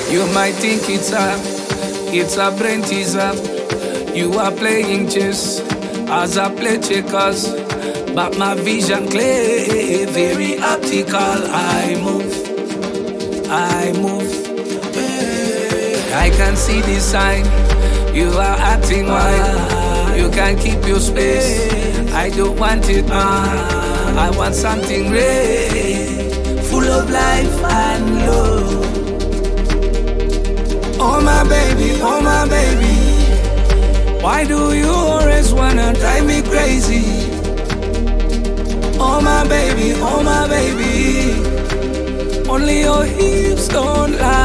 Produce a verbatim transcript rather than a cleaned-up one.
You might think it's a, it's a brain teaser. You are playing chess as I play checkers, but my vision clear, very optical. I move, I move. I can see the sign. You are acting wide. You can keep your space. I don't want it now. I want something real, full of life and love. Oh my baby, oh my baby, why do you always wanna drive me crazy? Oh my baby, oh my baby, only your hips don't lie.